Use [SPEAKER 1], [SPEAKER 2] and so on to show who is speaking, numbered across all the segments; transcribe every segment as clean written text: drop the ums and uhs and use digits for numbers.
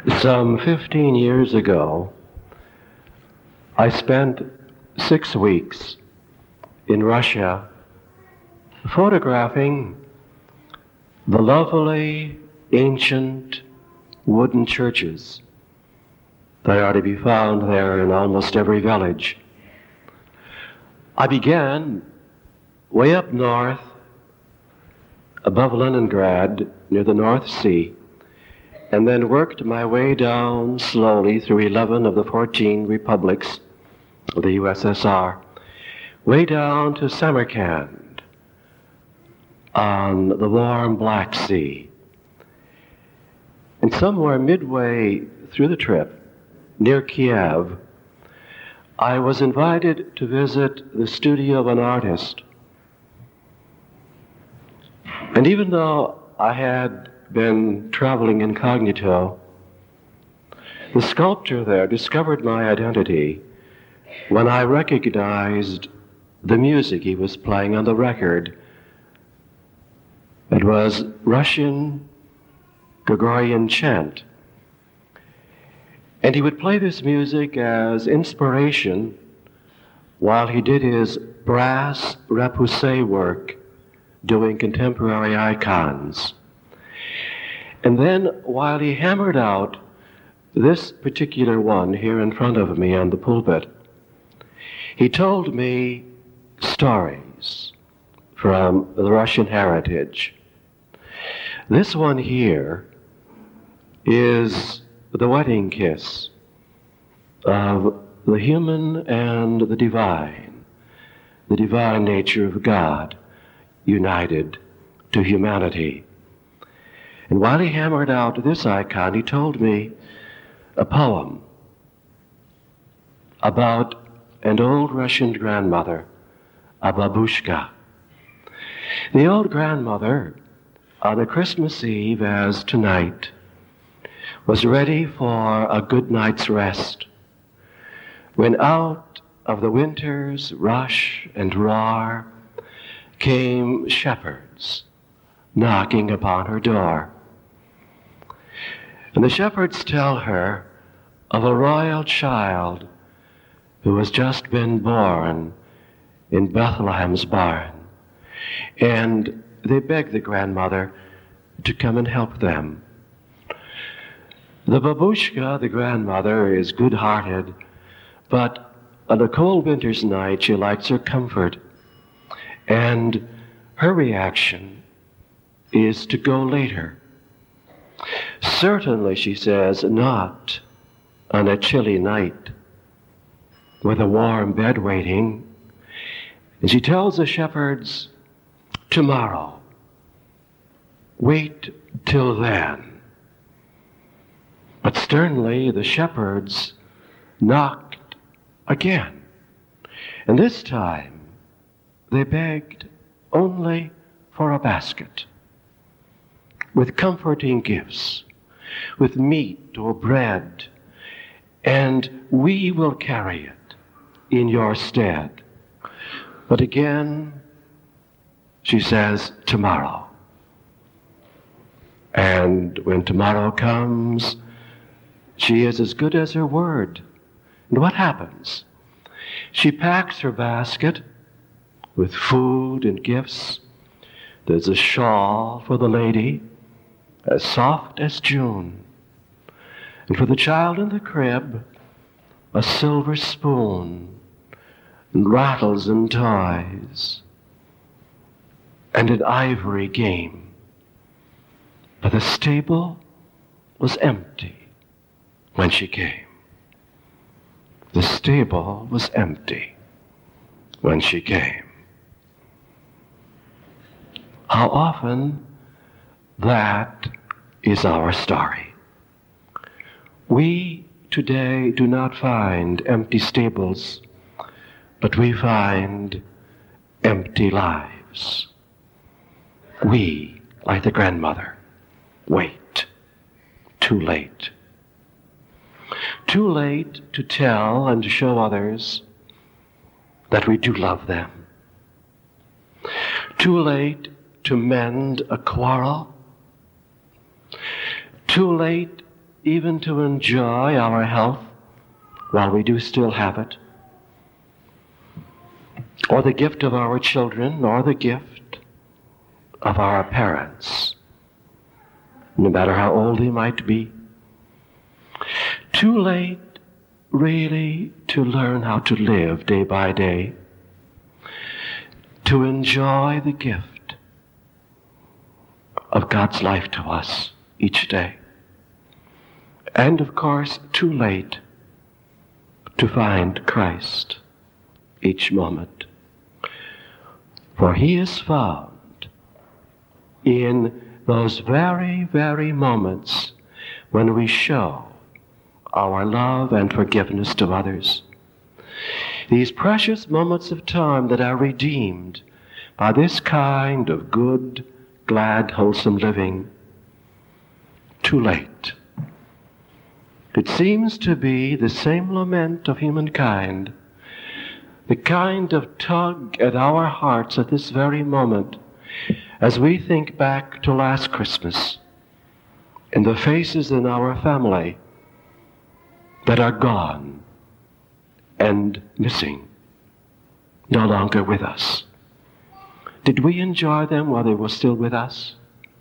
[SPEAKER 1] Some 15 years ago, I spent 6 weeks in Russia photographing the lovely, ancient wooden churches that are to be found there in almost every village. I began way up north, above Leningrad, near the North Sea, and then worked my way down slowly through 11 of the 14 republics of the USSR, way down to Samarkand on the warm Black Sea. And somewhere midway through the trip, near Kiev, I was invited to visit the studio of an artist. And even though I had been traveling incognito, the sculptor there discovered my identity when I recognized the music he was playing on the record. It was Russian Gregorian chant. And he would play this music as inspiration while he did his brass repoussé work doing contemporary icons. And then while he hammered out this particular one here in front of me on the pulpit, he told me stories from the Russian heritage. This one here is the wedding kiss of the human and the divine nature of God united to humanity. And while he hammered out this icon, he told me a poem about an old Russian grandmother, a babushka. The old grandmother, on a Christmas Eve as tonight, was ready for a good night's rest, when out of the winter's rush and roar came shepherds knocking upon her door. And the shepherds tell her of a royal child who has just been born in Bethlehem's barn. And they beg the grandmother to come and help them. The babushka, the grandmother, is good-hearted, but on a cold winter's night she likes her comfort. And her reaction is to go later. Certainly, she says, not on a chilly night with a warm bed waiting. And she tells the shepherds, tomorrow, wait till then. But sternly, the shepherds knocked again. And this time, they begged only for a basket with comforting gifts, with meat or bread, and we will carry it in your stead. But again, she says, tomorrow. And when tomorrow comes, she is as good as her word. And what happens? She packs her basket with food and gifts. There's a shawl for the lady, as soft as June. And for the child in the crib, a silver spoon, and rattles and toys, and an ivory game. But the stable was empty when she came. The stable was empty when she came. How often that is our story. We today do not find empty stables, but we find empty lives. We, like the grandmother, wait. Too late. Too late to tell and to show others that we do love them. Too late to mend a quarrel. Too late even to enjoy our health while we do still have it, or the gift of our children, or the gift of our parents, no matter how old they might be. Too late, really, to learn how to live day by day, to enjoy the gift of God's life to us each day. And of course, too late to find Christ each moment. For He is found in those very, very moments when we show our love and forgiveness to others. These precious moments of time that are redeemed by this kind of good, glad, wholesome living. Too late. It seems to be the same lament of humankind, the kind of tug at our hearts at this very moment as we think back to last Christmas and the faces in our family that are gone and missing, no longer with us. Did we enjoy them while they were still with us?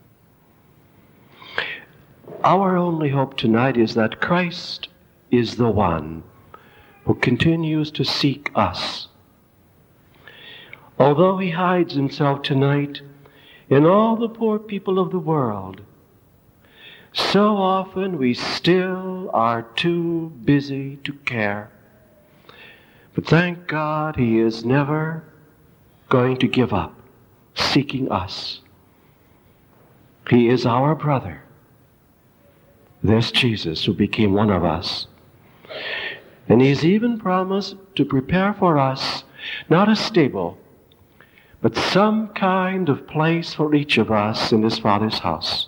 [SPEAKER 1] Our only hope tonight is that Christ is the one who continues to seek us. Although He hides Himself tonight in all the poor people of the world, so often we still are too busy to care. But thank God He is never going to give up seeking us. He is our brother. There's Jesus who became one of us. And He's even promised to prepare for us not a stable, but some kind of place for each of us in His Father's house.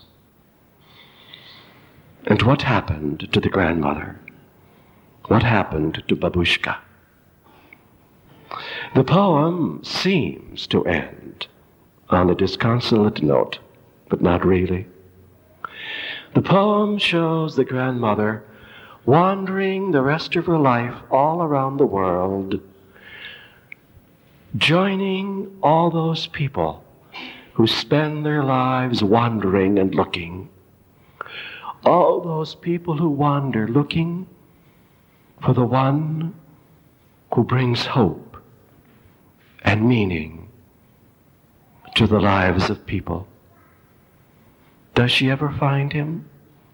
[SPEAKER 1] And what happened to the grandmother? What happened to Babushka? The poem seems to end on a disconsolate note, but not really. The poem shows the grandmother wandering the rest of her life all around the world, joining all those people who spend their lives wandering and looking. All those people who wander looking for the one who brings hope and meaning to the lives of people. Does she ever find him?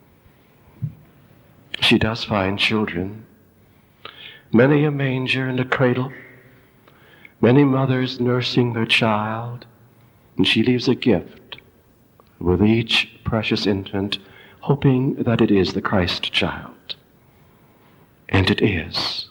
[SPEAKER 1] She does find children. Many a manger and a cradle, many mothers nursing their child, and she leaves a gift with each precious infant, hoping that it is the Christ child. And it is.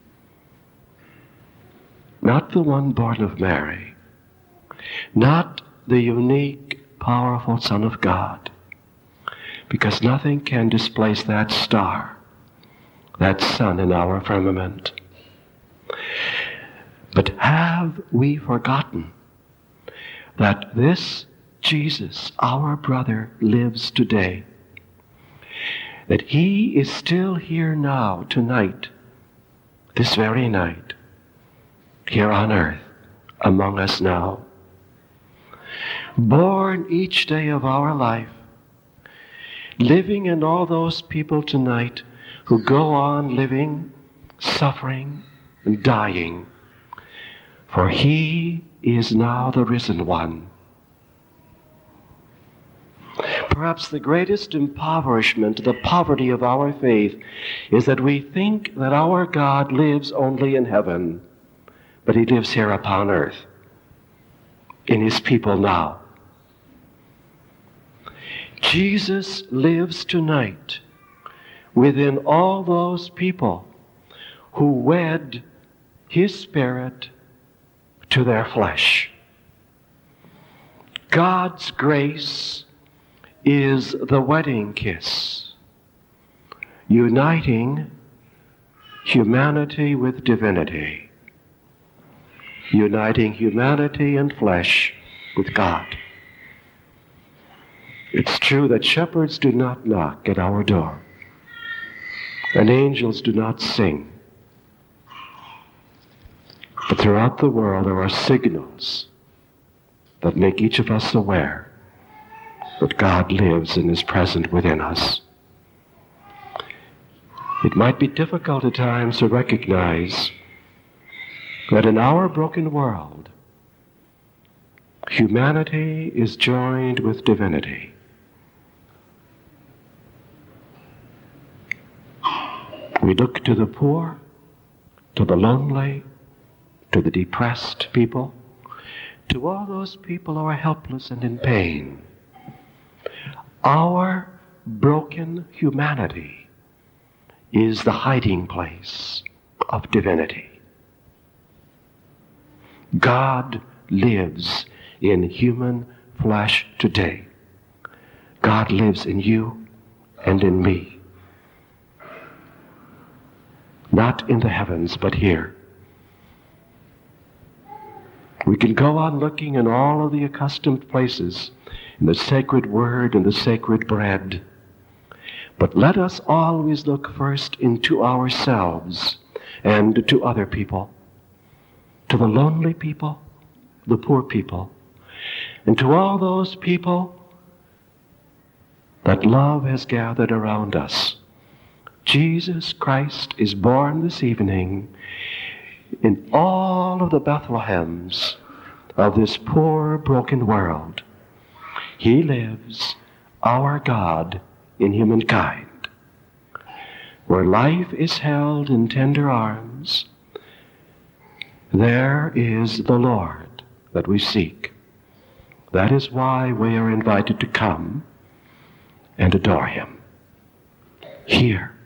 [SPEAKER 1] Not the one born of Mary, not the unique, powerful Son of God, because nothing can displace that star, that sun in our firmament. But have we forgotten that this Jesus, our brother, lives today? That He is still here now, tonight, this very night, here on earth, among us now. Born each day of our life, living in all those people tonight who go on living, suffering, and dying. For He is now the risen one. Perhaps the greatest impoverishment, the poverty of our faith, is that we think that our God lives only in heaven, but He lives here upon earth, in His people now. Jesus lives tonight within all those people who wed His Spirit to their flesh. God's grace is the wedding kiss, uniting humanity with divinity, uniting humanity and flesh with God. It's true that shepherds do not knock at our door, and angels do not sing. But throughout the world there are signals that make each of us aware that God lives and is present within us. It might be difficult at times to recognize that in our broken world, humanity is joined with divinity. We look to the poor, to the lonely, to the depressed people, to all those people who are helpless and in pain. Our broken humanity is the hiding place of divinity. God lives in human flesh today. God lives in you and in me. Not in the heavens, but here. We can go on looking in all of the accustomed places, in the sacred word and the sacred bread. But let us always look first into ourselves and to other people, to the lonely people, the poor people, and to all those people that love has gathered around us. Jesus Christ is born this evening in all of the Bethlehems of this poor, broken world. He lives, our God, in humankind. Where life is held in tender arms, there is the Lord that we seek. That is why we are invited to come and adore him. Here,